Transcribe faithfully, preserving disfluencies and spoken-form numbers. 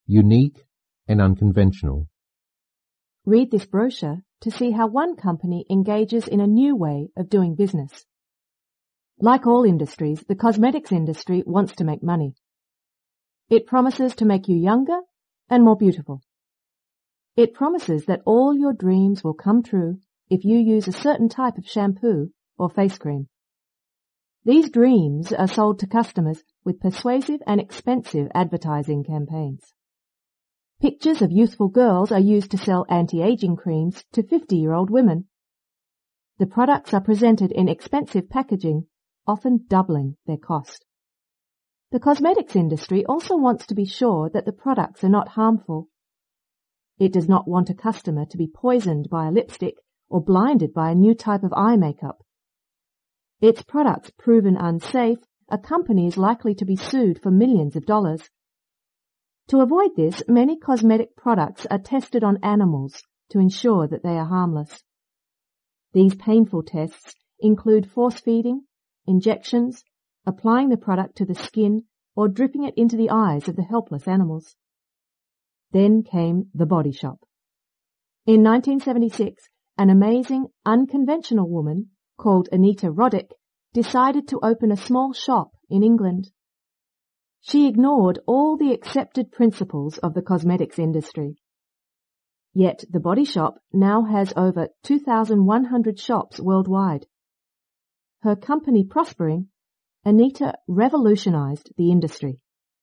unique and unconventional. Read this brochure to see how one company engages in a new way of doing business. Like all industries, the cosmetics industry wants to make money. It promises to make you younger and more beautiful. It promises that all your dreams will come true if you use a certain type of shampoo or face cream. These dreams are sold to customers with persuasive and expensive advertising campaigns. Pictures of youthful girls are used to sell anti-aging creams to fifty-year-old women. The products are presented in expensive packaging, often doubling their cost. The cosmetics industry also wants to be sure that the products are not harmful. It does not want a customer to be poisoned by a lipstick or blinded by a new type of eye makeup. Its products proven unsafe, a company is likely to be sued for millions of dollars. To avoid this, many cosmetic products are tested on animals to ensure that they are harmless. These painful tests include force feeding, injections, applying the product to the skin, or dripping it into the eyes of the helpless animals. Then came The Body Shop. In nineteen seventy-six, an amazing, unconventional woman called Anita Roddick decided to open a small shop in England. She ignored all the accepted principles of the cosmetics industry. Yet The Body Shop now has over two thousand one hundred shops worldwide. Her company prospering, Anita revolutionized the industry.